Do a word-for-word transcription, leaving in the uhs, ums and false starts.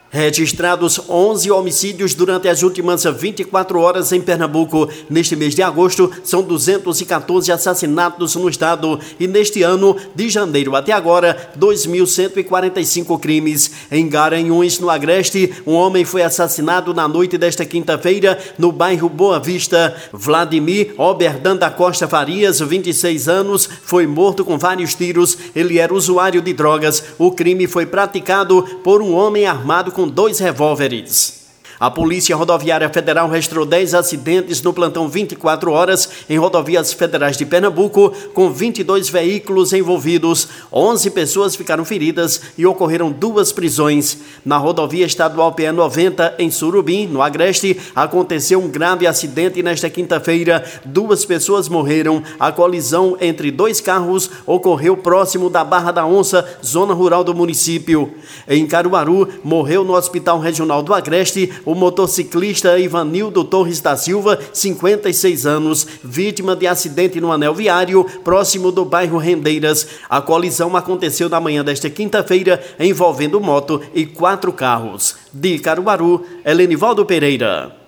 Registrados onze homicídios durante as últimas vinte e quatro horas em Pernambuco. Neste mês de agosto, são duzentos e quatorze assassinatos no estado e neste ano, de janeiro até agora, dois mil cento e quarenta e cinco crimes. Em Garanhuns, no Agreste, um homem foi assassinado na noite desta quinta-feira no bairro Boa Vista. Vladimir Oberdan da Costa Farias, vinte e seis anos, foi morto com vários tiros. Ele era usuário de drogas. O crime foi praticado por um homem armado com dois revólveres. A Polícia Rodoviária Federal registrou dez acidentes no plantão vinte e quatro horas em rodovias federais de Pernambuco, com vinte e dois veículos envolvidos. onze pessoas ficaram feridas e ocorreram duas prisões. Na rodovia estadual P noventa, em Surubim, no Agreste, aconteceu um grave acidente nesta quinta-feira. Duas pessoas morreram. A colisão entre dois carros ocorreu próximo da Barra da Onça, zona rural do município. Em Caruaru, morreu no Hospital Regional do Agreste o motociclista Ivanildo Torres da Silva, cinquenta e seis anos, vítima de acidente no anel viário, próximo do bairro Rendeiras. A colisão aconteceu na manhã desta quinta-feira, envolvendo moto e quatro carros. De Caruaru, Helenivaldo Pereira.